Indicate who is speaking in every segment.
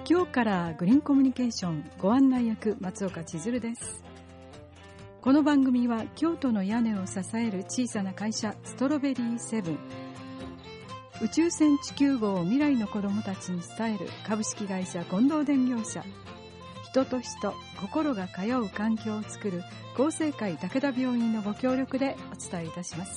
Speaker 1: 今日からグリーンコミュニケーションご案内役松岡千鶴です。この番組は京都の屋根を支える小さな会社ストロベリーセブン、宇宙船地球号を未来の子どもたちに伝える株式会社近藤電業者、人と人心が通う環境を作る厚生会武田病院のご協力でお伝えいたします。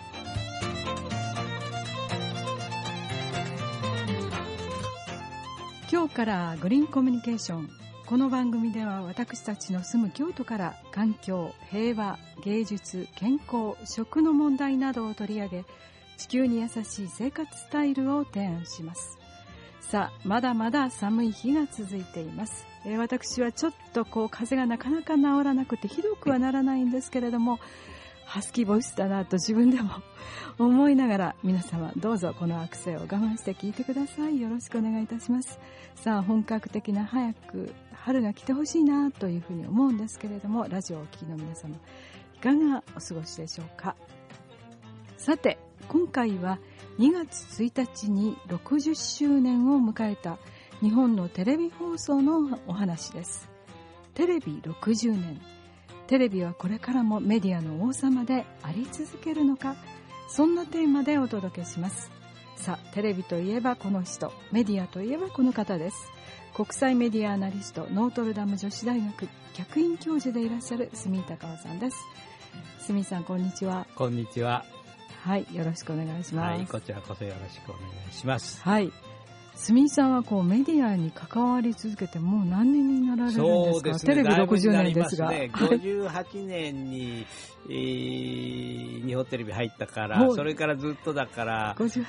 Speaker 1: 今日からグリーンコミュニケーション。この番組では私たちの住む京都から環境、平和、芸術、健康、食の問題などを取り上げ、地球に優しい生活スタイルを提案します。さあ、まだまだ寒い日が続いています。私はちょっと風邪がなかなか治らなくてひどくはならないんですけれども、ハスキーボイスだなと自分でも思いながら、皆様どうぞこの悪性を我慢して聞いてください。よろしくお願いいたします。さあ、本格的な早く春が来てほしいなというふうに思うんですけれども、ラジオをお聞きの皆様いかがお過ごしでしょうか。さて、今回は2月1日に60周年を迎えた日本のテレビ放送のお話です。テレビ60年。テレビはこれからもメディアの王様であり続けるのか、そんなテーマでお届けします。さあ、テレビといえばこの人、メディアといえばこの方です。国際メディアアナリスト、ノートルダム女子大学客員教授でいらっしゃる住井隆夫さんです。住井さん、こんにちは。
Speaker 2: こんにちは。
Speaker 1: はい、よろしくお願いします。
Speaker 2: はい、こちらこそよろしくお願いします。
Speaker 1: はい。住井さんはメディアに関わり続けてもう何年になられるんですか。
Speaker 2: そうですね、
Speaker 1: テレビ60年ですが、
Speaker 2: ね、58年に、日本テレビ入ったから、それからずっとだから
Speaker 1: 58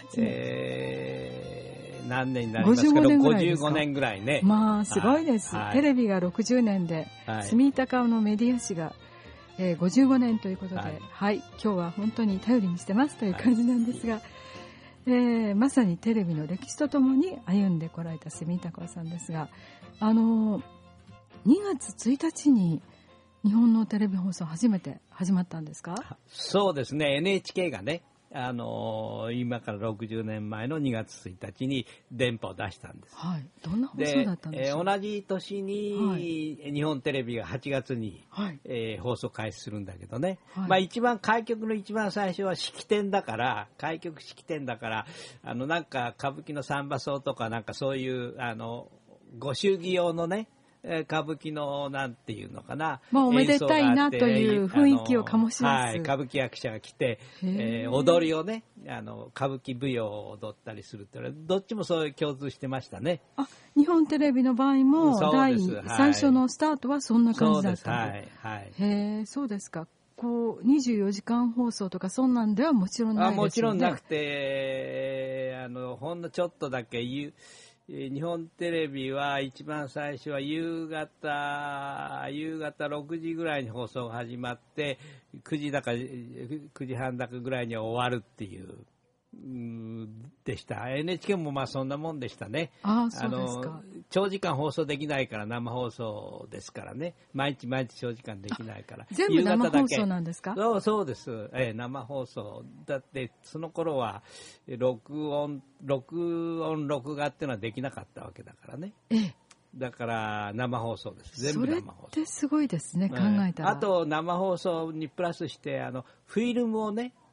Speaker 2: 年、何年になりますか。55年ぐらいね。
Speaker 1: まあすごいです、
Speaker 2: はい、
Speaker 1: テレビが60年で、はい、住井隆夫のメディア史が、55年ということで、はいはい、今日は本当に頼りにしてますという感じなんですが、まさにテレビの歴史とともに歩んでこられた住井隆夫さんですが、2月1日に日本のテレビ放送初めて始まったんですか。
Speaker 2: そうですね、 NHK がね、今から60年前の2月1日に電波を出したんです。
Speaker 1: はい。どんな放送だったんでしょう。
Speaker 2: 同じ年に、はい、日本テレビが8月に、
Speaker 1: はい
Speaker 2: 放送開始するんだけどね。
Speaker 1: はい、
Speaker 2: まあ開局の一番最初は式典だから、開局式典だから、なんか歌舞伎の三馬荘とかなんかそういう、ご祝儀用のね、歌舞伎のなんていうのかな、
Speaker 1: まあ、おめでたいなという雰囲気を醸します。
Speaker 2: はい、歌舞伎役者が来て、踊りをね、歌舞伎舞踊を踊ったりするっていうのはどっちもそういう共通してましたね。
Speaker 1: あ、日本テレビの場合も最初のスタートはそんな感じだったんです。
Speaker 2: はいはい、
Speaker 1: へえ、そうですか。24時間放送とかそんなんではもちろんないですよね。
Speaker 2: もちろんなくて、ほんのちょっとだけ日本テレビは一番最初は夕方6時ぐらいに放送が始まって9時半だかぐらいには終わるっていうでした。 NHK もまあそんなもんでしたね。
Speaker 1: ああ、そうですか。
Speaker 2: 長時間放送できないから、生放送ですからね、毎日長時間できないから。
Speaker 1: 全部生放送なんですか。
Speaker 2: そうです、生放送だって。その頃は録音録画っていうのはできなかったわけだからね。だから生放送です。全部生放送。
Speaker 1: それってすごいですね、考えたら。
Speaker 2: あと生放送にプラスしてフィルムをね、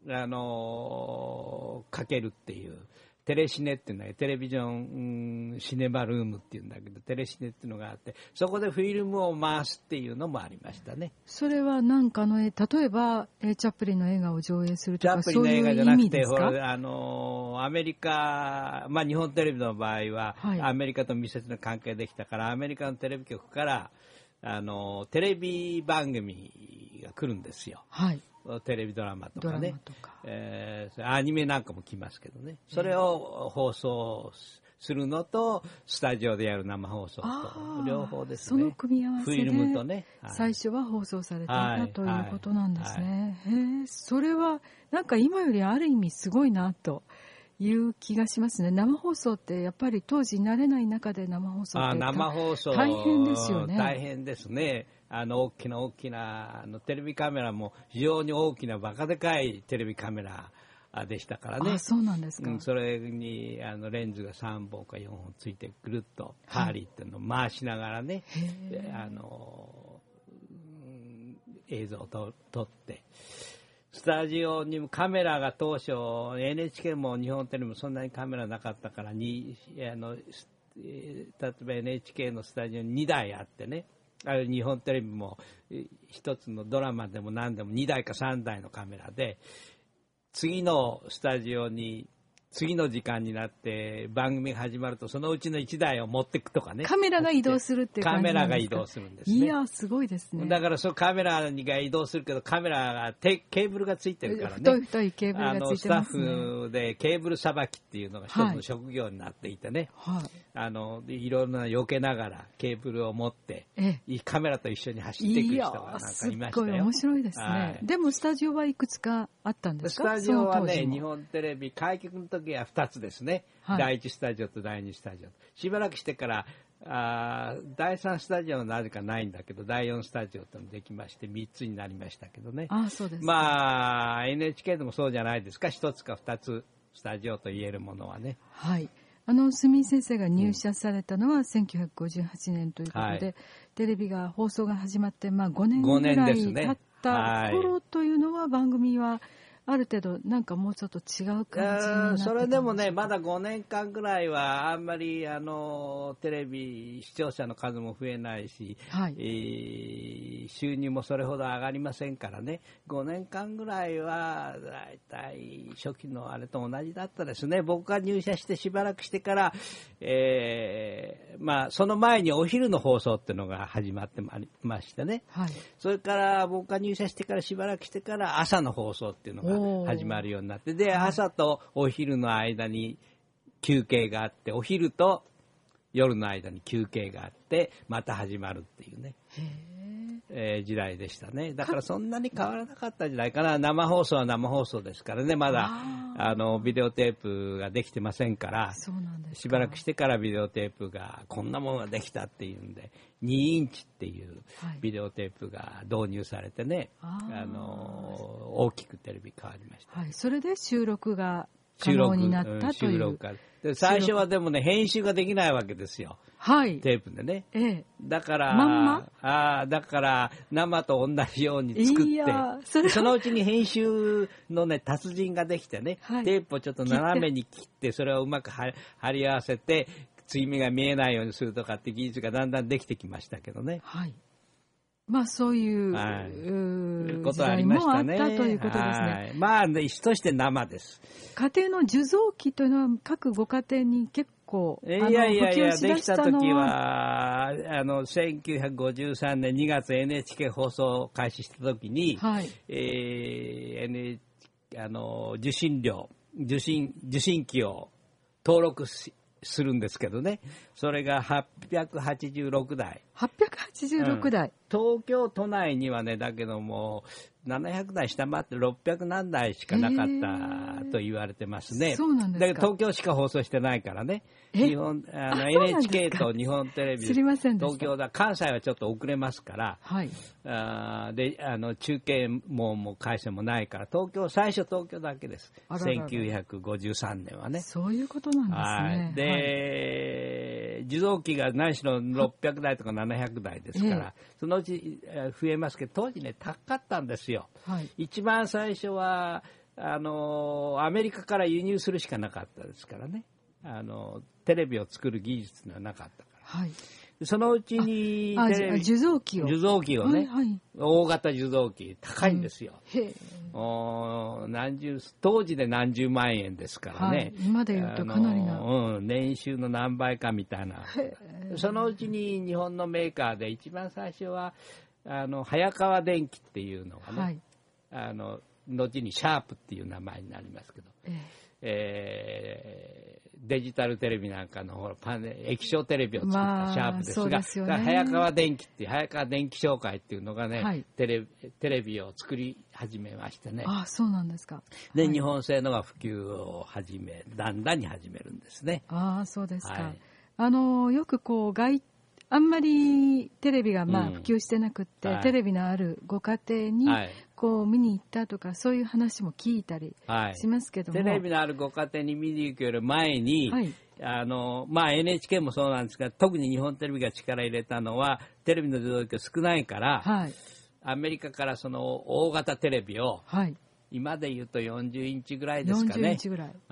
Speaker 2: かけるっていうテレシネっていうのはテレビジョン、シネマルームっていうんだけど、テレシネっていうのがあって、そこでフィルムを回すっていうのもありましたね。
Speaker 1: それはなんか例えばチャップリンの映画を上映するとか、
Speaker 2: そういう意味ですか。チャップリンの映画じゃなくて、アメリカ、まあ日本テレビの場合は、はい、アメリカと密接な関係できたから、アメリカのテレビ局からテレビ番組が来るんですよ。
Speaker 1: はい。
Speaker 2: テレビドラマとかね、アニメなんかも来ますけどね、それを放送するのとスタジオでやる生放送と両方ですね。
Speaker 1: その組み合わせで
Speaker 2: フィルムとね、
Speaker 1: 最初は放送されていたということなんですね。へえ、それはなんか今よりある意味すごいなという気がしますね。生放送ってやっぱり当時慣れない中で生放送って
Speaker 2: 生放送
Speaker 1: 大変ですよね。
Speaker 2: 大変ですね。大きなテレビカメラも非常に大きなバカでかいテレビカメラでしたからね。
Speaker 1: そうなんですか。
Speaker 2: それにレンズが3本か4本ついてぐるっとパーリーっていうのを回しながらね、映像を撮って、スタジオにもカメラが当初 NHK も日本テレビもそんなにカメラなかったから例えば NHK のスタジオに2台あってね、日本テレビも一つのドラマでも何でも2台か3台のカメラで、次のスタジオに次の時間になって番組が始まるとそのうちの1台を持っていくとかね。
Speaker 1: カメラが移動するっていう感じなんですか？
Speaker 2: カメラが移動するんですね。
Speaker 1: いやすごいですね。
Speaker 2: だからそのカメラが移動するけど、カメラがケーブルがついてるからね。
Speaker 1: 太いケーブルがついてますね。
Speaker 2: スタッフでケーブルさばきっていうのが一つの職業になっていてね、いろんな避けながらケーブルを持ってカメラと一緒に走っていく人がなんかいましたよ。
Speaker 1: すごい面白いですね。でもスタジオはいくつかあったんですか？
Speaker 2: スタジオはね、日本テレビ開局の時は2つですね。第1スタジオと第2スタジオ。しばらくしてから第3スタジオはなぜかないんだけど、第4スタジオというのができまして3つになりましたけどね。
Speaker 1: そうです。
Speaker 2: NHK でもそうじゃないですか。1つか2つスタジオと言えるものはね。
Speaker 1: はい。住井先生が入社されたのは1958年ということで、テレビが放送が始まって5年ぐらい経った頃というのは番組はある程度なんかもうちょっと違う感じになってたんでしょうか？
Speaker 2: それでもね、まだ5年間ぐらいはあんまりテレビ視聴者の数も増えないし、収入もそれほど上がりませんからね、5年間ぐらいはだいたい初期のあれと同じだったですね。僕が入社してしばらくしてから、その前にお昼の放送っていうのが始まってましてね、それから僕が入社してからしばらくしてから朝の放送っていうのが始まるようになって、で朝とお昼の間に休憩があって、お昼と夜の間に休憩があってまた始まるっていうね、時代でしたね。だからそんなに変わらなかった時代かな。生放送は生放送ですからね、まだビデオテープができてませんから。
Speaker 1: そうなんですか。
Speaker 2: しばらくしてからビデオテープがこんなものができたっていうんで、2インチっていうビデオテープが導入されてね、大きくテレビ変わりました。
Speaker 1: それで収録が可能になったという。
Speaker 2: で最初はでもね、編集ができないわけですよ。テープでね。だからだから生と同じように作って、そのうちに編集のね達人ができてね、テープをちょっと斜めに切ってそれをうまく貼り合わせて継ぎ目が見えないようにするとかって技術がだんだんできてきましたけどね。
Speaker 1: そういう時代もあったということですね。
Speaker 2: 石として生です。
Speaker 1: 家庭の受像機というのは各ご家庭に結構
Speaker 2: 普及しだしたのは、できた時は1953年2月 NHK 放送開始した時に、受信機を登録するんですけどね、それが886台。
Speaker 1: 886台。
Speaker 2: 東京都内にはね、だけども700台下回って600何台しかなかったと言われてますね。
Speaker 1: そうなんですか。
Speaker 2: だけど東京しか放送してないからね。NHK と日本テレビ、東京だ、関西はちょっと遅れますから、で中継も回線もないから、最初東京だけです。1953年はね。
Speaker 1: そういうことなんですね。
Speaker 2: で、受像機が何しろ600台とか700台ですから、そのうち増えますけど、当時ね高かったんですよ。一番最初はアメリカから輸入するしかなかったですからね。テレビを作る技術がなかったから、そのうちに
Speaker 1: 受像機
Speaker 2: をね、大型受像機高いんですよ。当時で何十万円ですからね。
Speaker 1: 今で言うとかなりな、
Speaker 2: 年収の何倍かみたいな。そのうちに日本のメーカーで一番最初は早川電機っていうのがね、後にシャープっていう名前になりますけど、デジタルテレビなんかの液晶テレビを作ったシャープですが、早川電機っていう早川電機商会っていうのがね、テレビを作り始めましてね。
Speaker 1: そうなんですか。
Speaker 2: で、日本製のが普及をだんだんに始めるんですね。
Speaker 1: そうですか。よくあんまりテレビがまあ
Speaker 2: うん
Speaker 1: 普及してなくって、
Speaker 2: はい
Speaker 1: テレビのあるご家庭に
Speaker 2: はい
Speaker 1: こう見に行ったとか、そういう話も聞いたり
Speaker 2: はい
Speaker 1: しますけども、
Speaker 2: テレビのあるご家庭に見に行くより前に、
Speaker 1: はい
Speaker 2: まあ、NHK もそうなんですが、特に日本テレビが力入れたのは、テレビの受動域が少ないから、
Speaker 1: はい
Speaker 2: アメリカからその大型テレビを、
Speaker 1: はい
Speaker 2: 今で言うと40インチぐらいですかね。
Speaker 1: 40インチぐらい。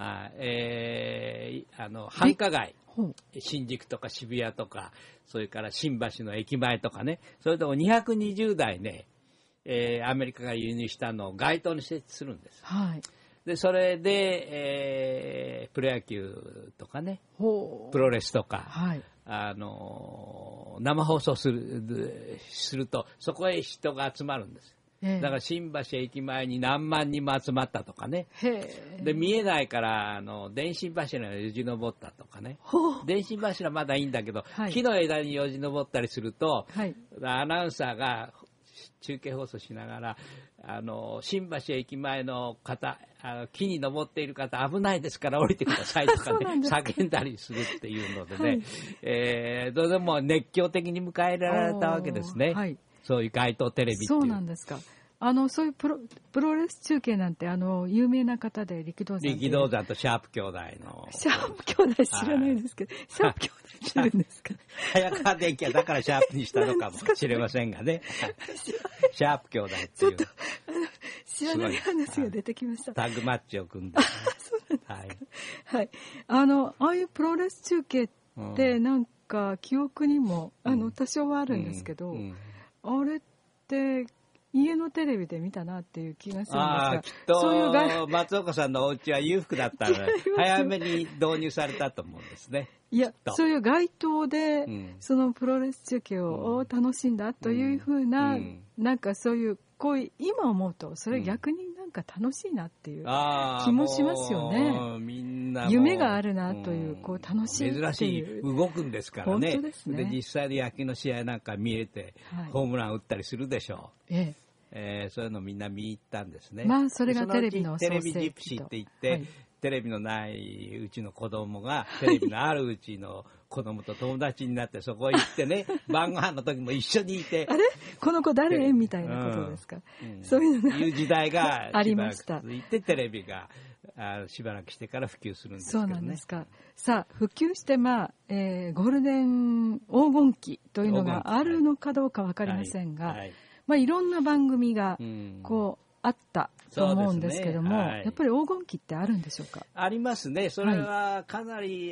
Speaker 2: 繁華街、
Speaker 1: ほう
Speaker 2: 新宿とか渋谷とか、それから新橋の駅前とかね、それとも220台ね、アメリカが輸入したのを街頭に設置するんです。
Speaker 1: はい
Speaker 2: でそれで、プロ野球とかね、
Speaker 1: ほう
Speaker 2: プロレスとか、
Speaker 1: はい
Speaker 2: 生放送すると、そこへ人が集まるんです。だから新橋駅前に何万人も集まったとかね。で見えないから電信柱によじ登ったとかね。電信柱まだいいんだけど、
Speaker 1: はい
Speaker 2: 木の枝によじ登ったりすると、
Speaker 1: はい
Speaker 2: アナウンサーが中継放送しながら新橋駅前の方、木に登っている方危ないですから降りてくださいとかね叫んだりするっていうのでね、どうでも熱狂的に迎えられたわけですね。
Speaker 1: はい
Speaker 2: そういう街頭テレビっていう。
Speaker 1: そうなんですか。そういうプロレス中継なんて有名な方で力道山
Speaker 2: とシャープ兄弟の。
Speaker 1: シャープ兄弟知らないですけど、シャープ兄弟ってるんですか。
Speaker 2: 早川電機はだからシャープにしたのかもしれませんがね。シャープ兄弟っていう。
Speaker 1: 知らない話が出てきました。
Speaker 2: タッグマッチを組んで。
Speaker 1: はい。はい。ああいうプロレス中継ってなんか記憶にも多少はあるんですけど、あれって家のテレビで見たなっていう気がするんですが、
Speaker 2: きっと松岡さんのお家は裕福だったので早めに導入されたと思うんですね。
Speaker 1: いや、そういう街頭で、そのプロレス中継を楽しんだというふうな、なんかそういう今思うとそれ逆になんか楽しいなっていう気もしますよね。
Speaker 2: みんな
Speaker 1: 夢があるなという、楽しいっていう
Speaker 2: 珍しい動くんですからね。
Speaker 1: 本当ですね。
Speaker 2: で実際で野球の試合なんか見えて、ホームラン打ったりするでしょう。そういうのみんな見に行ったんですね。
Speaker 1: まあそれがテレビの
Speaker 2: テレビジプシーって言って、テレビのないうちの子供がテレビのあるうちの子供と友達になってそこへ行ってね晩ご飯の時も一緒にいて
Speaker 1: あれこの子誰みたいなことですか、そういうのが
Speaker 2: いう時代が
Speaker 1: ありました。
Speaker 2: 続いてテレビがしばらくしてから普及するんですけどね。
Speaker 1: そうなんですか。さあ普及してゴールデン黄金期というのがあるのかどうか分かりませんが、いろんな番組があったと思うんですけども、やっぱり黄金期ってあるんでしょうか。
Speaker 2: ありますね。それはかなり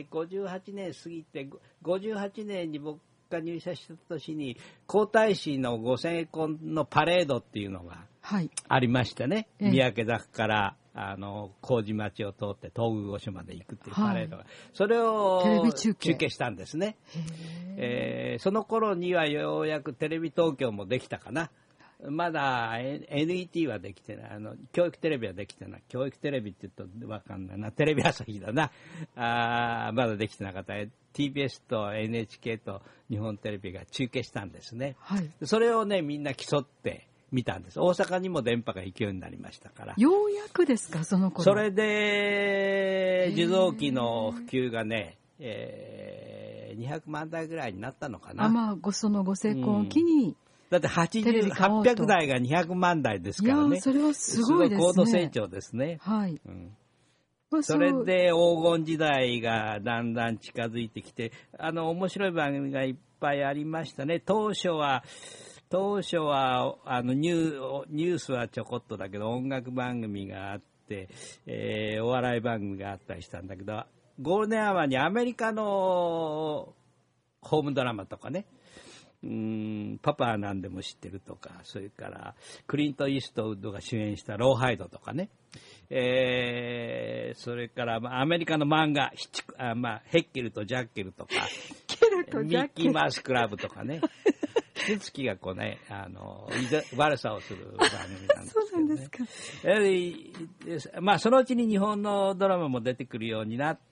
Speaker 2: 58年過ぎて58年に僕が入社した年に皇太子のご成婚のパレードっていうのがありましてね、三宅坂から麹町を通って東宮御所まで行くっていうパレードが、それを中継したんですね。その頃にはようやくテレビ東京もできたかな。まだ NET はできてない、教育テレビはできてない。教育テレビって言うと分かんないな。テレビ朝日だな。まだできてなかった。TBS と NHK と日本テレビが中継したんですね。それをねみんな競って見たんです。大阪にも電波が行くようになりましたから。
Speaker 1: ようやくですか、その頃。
Speaker 2: それで受動機の普及がね、200万台ぐらいになったのかな。
Speaker 1: そのご成婚を機に、
Speaker 2: だって800台が200万台ですからね。
Speaker 1: それはすごいですね。
Speaker 2: 高度成長ですね。それで黄金時代がだんだん近づいてきて、面白い番組がいっぱいありましたね。当初はニュースはちょこっとだけど音楽番組があって、お笑い番組があったりしたんだけど、ゴールデンアワーにアメリカのホームドラマとかね、パパは何でも知ってるとか、それからクリント・イーストウッドが主演したローハイドとかね、それからアメリカの漫画ヘッケルとジャッケルとかミッキーマウスクラブとかねキツキが悪さをする番組なんですけどね。そうなん
Speaker 1: ですか。
Speaker 2: そのうちに日本のドラマも出てくるようになって、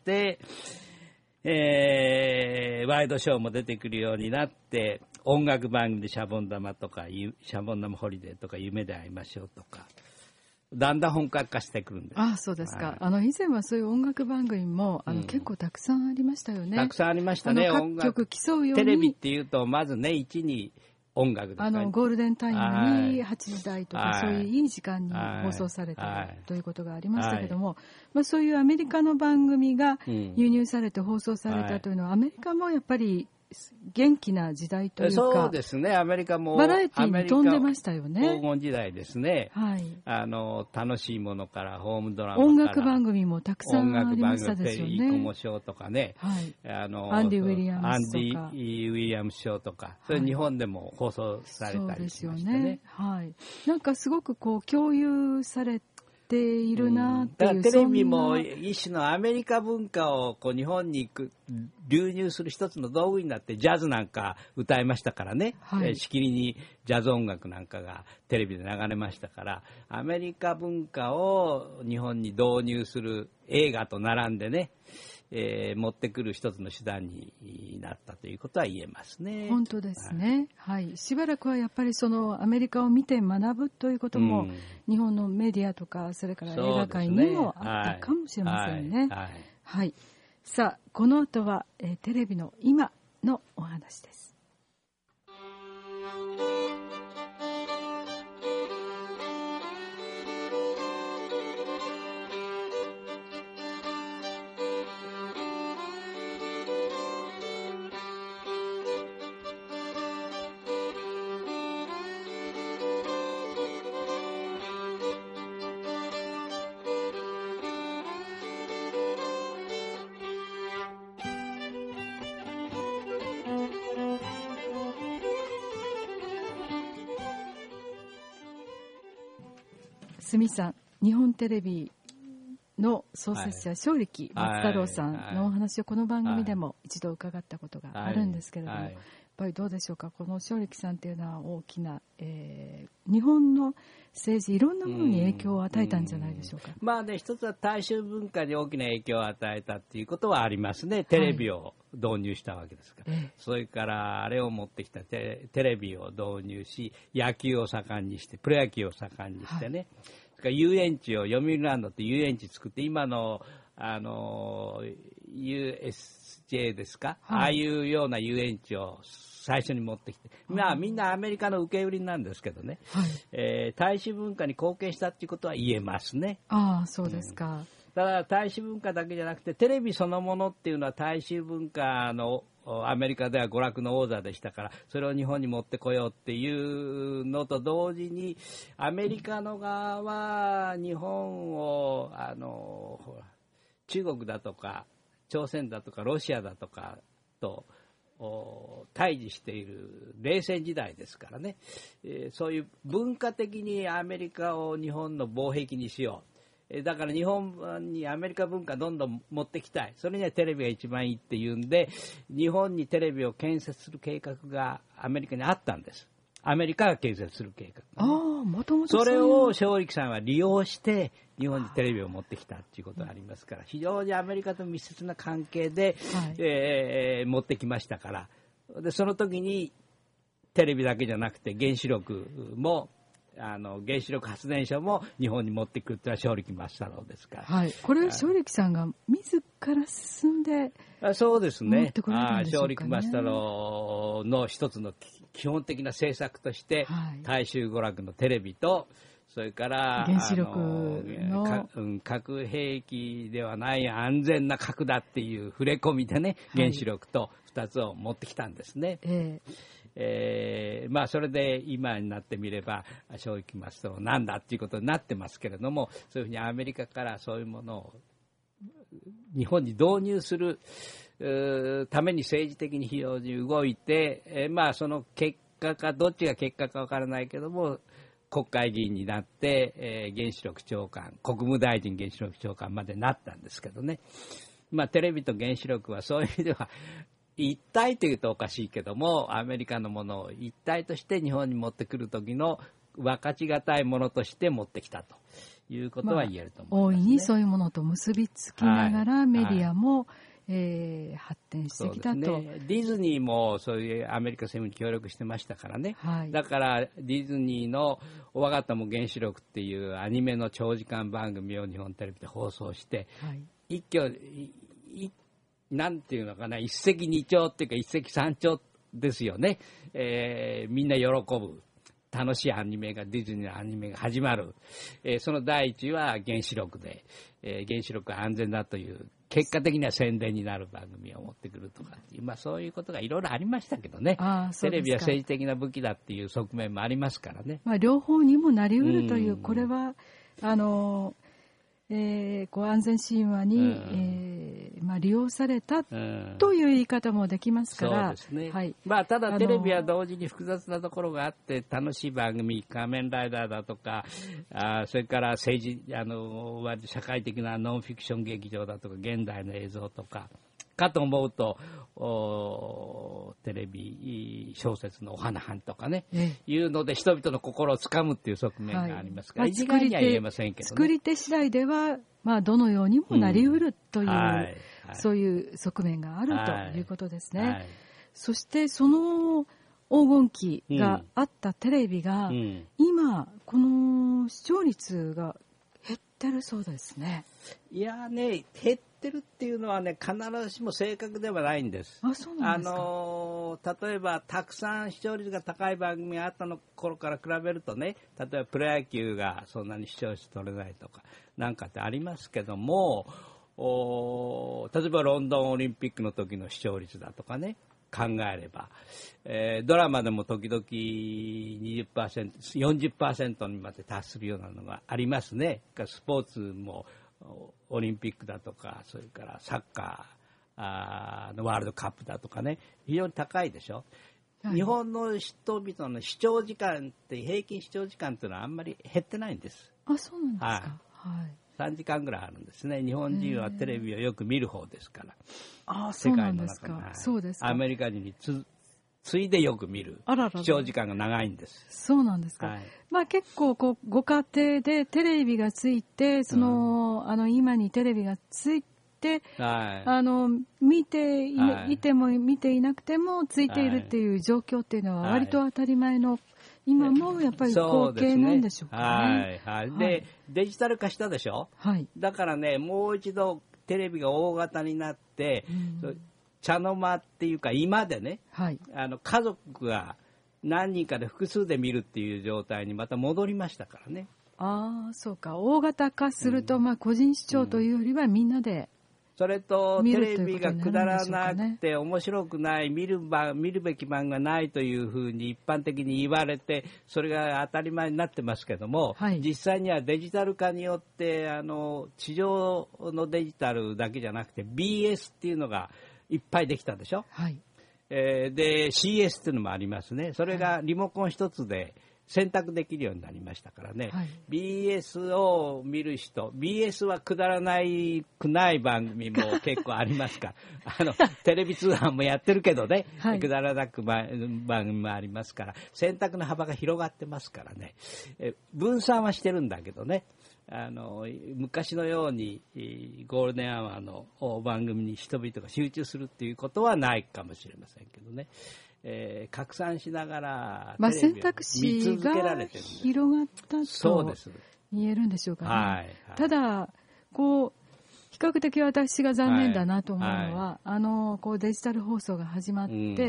Speaker 2: ワイドショーも出てくるようになって、音楽番組でシャボン玉とかシャボン玉ホリデーとか夢で会いましょうとか、 だんだん本格化してくるんです。
Speaker 1: あ、そうですか。以前はそういう音楽番組も結構たくさんありましたよね。
Speaker 2: たくさんありましたね。
Speaker 1: 各局競うように。
Speaker 2: テレビっていうとまずね、1に音楽ですか、
Speaker 1: ゴールデンタイムに8時台とか、そういういい時間に放送されているということがありましたけども、そういうアメリカの番組が輸入されて放送されたというのは、アメリカもやっぱり元気な時代というか、
Speaker 2: そうですね、アメリカも
Speaker 1: バラエティーに飛んでましたよね。
Speaker 2: 黄金時代ですね、
Speaker 1: はい、
Speaker 2: 楽しいものからホームドラマから
Speaker 1: 音楽番組もたくさんありましたですよね。
Speaker 2: 音楽番組、イコモショーとかね、
Speaker 1: はい、アンディ・ウィリアムスとか、
Speaker 2: アンディ・ウィリアムスショーとか、それ日本でも放送されたりしましたね。
Speaker 1: そうですよね。はい、なんかすごくこう共有されているなっていう、
Speaker 2: だからテレビも一種のアメリカ文化をこう日本に流入する一つの道具になって、ジャズなんか歌いましたからね、はい、しきりにジャズ音楽なんかがテレビで流れましたから、アメリカ文化を日本に導入する映画と並んでね、持ってくる一つの手段になったということは言えますね。
Speaker 1: 本当ですね、はい、しばらくはやっぱりそのアメリカを見て学ぶということも、日本のメディアとかそれから映画界にもあったかもしれませんね。はい、はい、さあこの後は、テレビの今のお話です。すみさん、日本テレビの創設者、正力松太郎さんのお話をこの番組でも一度伺ったことがあるんですけれども、やっぱりどうでしょうか、この正力さんというのは大きな、日本の政治いろんなものに影響を与えたんじゃないでしょうか。
Speaker 2: まあね、一つは大衆文化に大きな影響を与えたっていうことはありますね。テレビを導入したわけですから、それからあれを持ってきたテレビを導入し、野球を盛んにして、プロ野球を盛んにしてね、それから遊園地を、読売ランドって遊園地作って、今のUSJ ですか、ああいうような遊園地を最初に持ってきて、まあみんなアメリカの受け売りなんですけどね、大衆文化に貢献したっていうことは言えますね。
Speaker 1: ああ、そうですか。
Speaker 2: ただ大衆文化だけじゃなくて、テレビそのものっていうのは大衆文化のアメリカでは娯楽の王座でしたから、それを日本に持ってこようっていうのと同時に、アメリカの側は日本を中国だとか朝鮮だとかロシアだとかと対峙している冷戦時代ですからね、そういう文化的にアメリカを日本の防壁にしよう、だから日本にアメリカ文化どんどん持ってきたい、それにはテレビが一番いいっていうんで、日本にテレビを建設する計画がアメリカにあったんです。アメリカが建設する計画、
Speaker 1: もともと
Speaker 2: それを正力さんは利用して日本にテレビを持ってきたっていうことがありますから、非常にアメリカと密接な関係で、持ってきましたから、でその時にテレビだけじゃなくて原子力も原子力発電所も日本に持ってくるというのは正力松太郎ですから、
Speaker 1: これは正力さんが自ら進んで
Speaker 2: そうですね、正
Speaker 1: 力
Speaker 2: 松太郎の一つの基本的な政策として、大衆娯楽のテレビと、それから
Speaker 1: 原子力の
Speaker 2: 核兵器ではない安全な核だっていう触れ込みでね、原子力と2つを持ってきたんですね。まあそれで今になってみれば正力松太郎なんだっていうことになってますけれども、そういうふうにアメリカからそういうものを日本に導入するために政治的に非常に動いて、まあその結果かどっちが結果かわからないけども、国会議員になって、原子力長官、国務大臣原子力長官までなったんですけどね、まあテレビと原子力はそういう意味では一体というとおかしいけども、アメリカのものを一体として日本に持ってくる時の分かちがたいものとして持ってきたということは言えると思いますね。
Speaker 1: 大いにそういうものと結びつきながら、メディアも、 発展してきたと、
Speaker 2: ね、ディズニーもそういうアメリカ政府に協力してましたからね、はい、だからディズニーの我が友原子力っていうアニメの長時間番組を日本テレビで放送して、はい、一挙なんていうのかな、一石二鳥っていうか一石三鳥ですよね、みんな喜ぶ楽しいアニメがディズニーのアニメが始まる、その第一は原子力で、原子力が安全だという結果的には宣伝になる番組を持ってくるとか、そういうことがいろいろありましたけどね。テレビは政治的な武器だっていう側面もありますからね。
Speaker 1: 両方にもなりうるという、これは安全神話に、利用されたという言い方もできますから、
Speaker 2: そうですね、はい、ただテレビは同時に複雑なところがあって楽しい番組、仮面ライダーだとかそれから政治社会的なノンフィクション劇場だとか現代の映像とかかと思うとテレビ小説のお花はんとかね、いうので人々の心をつかむっていう側面がありますから、一概には言えませんけどね。
Speaker 1: 作り手次第では、どのようにもなりうるという、そういう側面があるということですね、はいはい、そしてその黄金期があったテレビが、今この視聴率が減ってるそうですね。
Speaker 2: いやね、減ってるっていうのはね、必ずしも正確ではないんです。
Speaker 1: そうなんですか。
Speaker 2: 例えばたくさん視聴率が高い番組があったの頃から比べるとね、例えばプロ野球がそんなに視聴率取れないとかなんかってありますけども、例えばロンドンオリンピックの時の視聴率だとかね考えれば、ドラマでも時々 20%、40% にまで達するようなのがありますね。スポーツもオリンピックだとか、それからサッカーのワールドカップだとかね、非常に高いでしょ、はい、日本の人々の視聴時間って平均視聴時間っていうのはあんまり減ってないんです。
Speaker 1: そうなんですか、はい
Speaker 2: 3時間ぐらいあるんですね。日本人はテレビをよく見る方ですから。
Speaker 1: そうなんですか。そうですか。
Speaker 2: アメリカ人についでよく見る。視聴時間が長いんです。
Speaker 1: そうなんですか。結構ご家庭でテレビがついて、今にテレビがついて、見ていても見ていなくてもついているっていう状況っていうのは割と当たり前の、今もやっぱり光景なんでしょうかね。
Speaker 2: で、デジタル化したでしょ、だからね、もう一度テレビが大型になって、茶の間っていうか今でね、家族が何人かで複数で見るっていう状態にまた戻りましたからね。
Speaker 1: そうか。大型化すると、個人視聴というよりはみんなで、
Speaker 2: それとテレビがくだらなくて面白くない、見るべき番がないというふうに一般的に言われて、それが当たり前になってますけども、実際にはデジタル化によって地上のデジタルだけじゃなくて BS っていうのがいっぱいできたでしょ、で CS っていうのもありますね。それがリモコン一つで選択できるようになりましたからね、BS を見る人、BS はくだらないくない番組も結構ありますからテレビ通販もやってるけどね、くだらなく番組もありますから、選択の幅が広がってますからね、分散はしてるんだけどね、昔のようにゴールデンアワーの番組に人々が集中するっていうことはないかもしれませんけどね、拡散しながら
Speaker 1: 選択肢が広がったと言えるんでしょうかね。ただ比較的私が残念だなと思うのは、デジタル放送が始まって、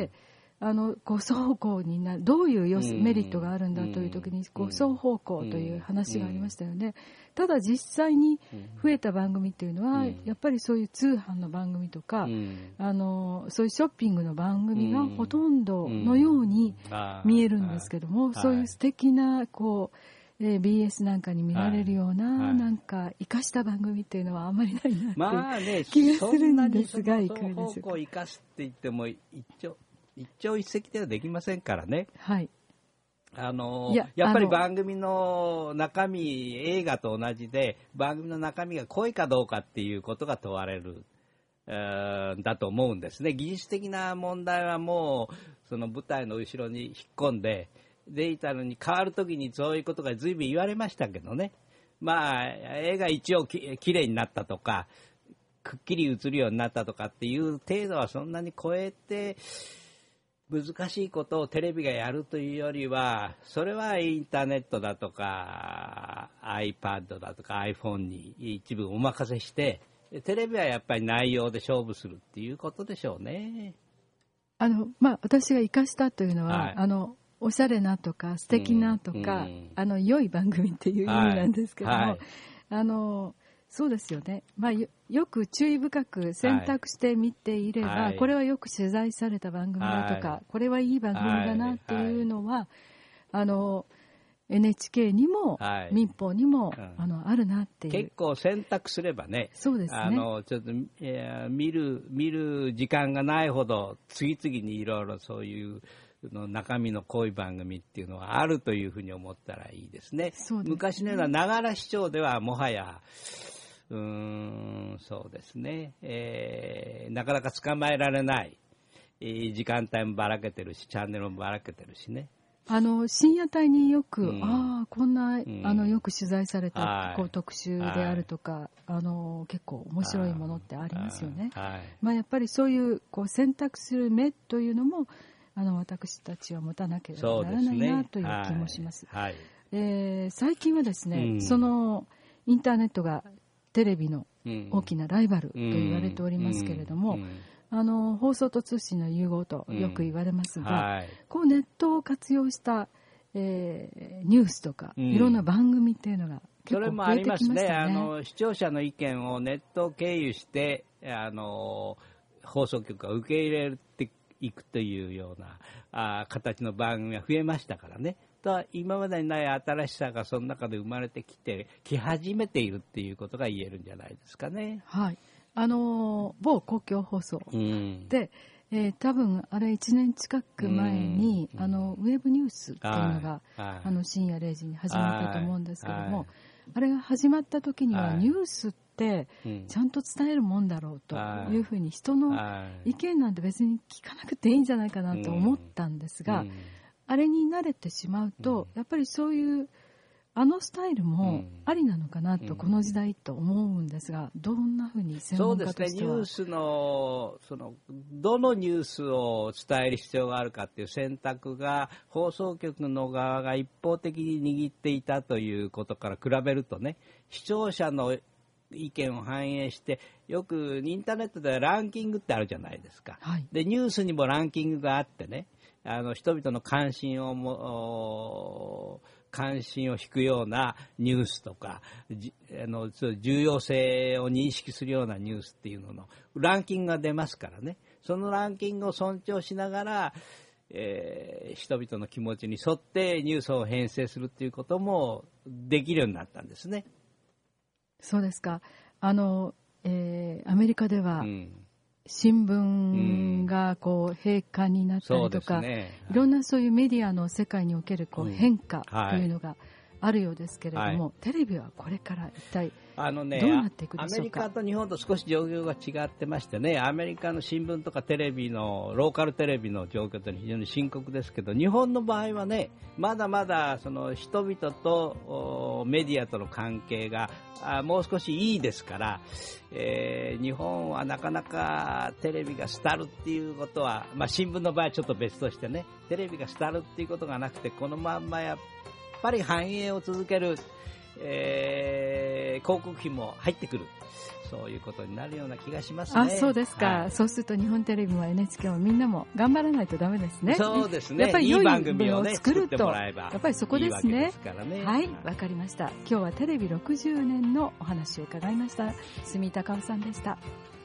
Speaker 1: 双方向になる、どういうメリットがあるんだという時に双方向という話がありましたよね。ただ実際に増えた番組っていうのは、やっぱりそういう通販の番組とか、そういうショッピングの番組がほとんどのように見えるんですけども、そういう素敵なBS なんかに見られるような、なんか生かした番組っていうのはあまりないなって気がするんですが、いかがでしょうか。
Speaker 2: 双方向生かすって言っても一朝一夕ではできませんからね。やっぱり番組の中身、映画と同じで番組の中身が濃いかどうかっていうことが問われるだと思うんですね。技術的な問題はもうその舞台の後ろに引っ込んで、デジタルに変わるときにそういうことが随分言われましたけどね、映画一応きれいになったとかくっきり映るようになったとかっていう程度はそんなに超えて難しいことをテレビがやるというよりは、それはインターネットだとか iPad だとか iPhone に一部お任せして、テレビはやっぱり内容で勝負するっていうことでしょうね。
Speaker 1: 私が生かしたというのは、おしゃれなとか素敵なとか、良い番組っていう意味なんですけども、そうですよね、よく注意深く選択して見ていれば、これはよく取材された番組だとか、これはいい番組だなっていうのは、NHK にも、民放にも、あるなっていう。
Speaker 2: 結構選択すればね、
Speaker 1: そうですね、
Speaker 2: ちょっと、見る時間がないほど次々にいろいろそういうの中身の濃い番組っていうのはあるというふうに思ったらいいですね。昔のようなながら視聴ではもはやそうですね、なかなか捕まえられない、時間帯もばらけてるし、チャンネルもばらけてるしね。
Speaker 1: 深夜帯によく、こんなよく取材された、特集であるとか、結構面白いものってありますよね。やっぱりそういう選択する目というのも私たちは持たなければならないなという気もします。最近はですね、そのインターネットがテレビの大きなライバルと言われておりますけれども、放送と通信の融合とよく言われますが、ネットを活用した、ニュースとか、いろんな番組っていうのが結構増えてきましたね。それもありますね。
Speaker 2: 視聴者の意見をネットを経由して放送局が受け入れていくというような形の番組が増えましたからね。今までにない新しさがその中で生まれてき始めているっていうことが言えるんじゃないですかね。
Speaker 1: 某公共放送で、多分あれ1年近く前に、ウェブニュースっていうのが、深夜0時に始まったと思うんですけども、あれが始まった時にはニュースってちゃんと伝えるもんだろうというふうに、人の意見なんて別に聞かなくていいんじゃないかなと思ったんですが、あれに慣れてしまうと、やっぱりそういうスタイルもありなのかなと、この時代と思うんですが、どんなふうに専門家としては。そうですね、
Speaker 2: ニュースのどのニュースを伝える必要があるかっていう選択が放送局の側が一方的に握っていたということから比べるとね、視聴者の意見を反映して、よくインターネットではランキングってあるじゃないですか。でニュースにもランキングがあってね、人々の関心を引くようなニュースとか、重要性を認識するようなニュースっていうののランキングが出ますからね。そのランキングを尊重しながら、人々の気持ちに沿ってニュースを編成するっていうこともできるようになったんですね。
Speaker 1: そうですか。アメリカでは、新聞が閉刊になったりとか、いろんなそういうメディアの世界における変化というのがあるようですけれども、テレビはこれから一体どうなっていくでしょうか。アメリカと日本と少し状況が違ってましてね、アメリカの新聞とかテレビのローカルテレビの状況というのは非常に深刻ですけど、日本の場合はね、まだまだその人々とメディアとの関係がもう少しいいですから、日本はなかなかテレビが廃るっていうことは、新聞の場合はちょっと別としてね、テレビが廃るっていうことがなくて、このまんまやっぱり繁栄を続ける、広告費も入ってくる、そういうことになるような気がしますね。そうですか。そうすると日本テレビも NHK もみんなも頑張らないとダメですね。そうですね。やっぱり良い番組を作ると、やっぱりそこですね。いいわけですからね。はい、わかりました。今日はテレビ60年のお話を伺いました。住井隆夫さんでした。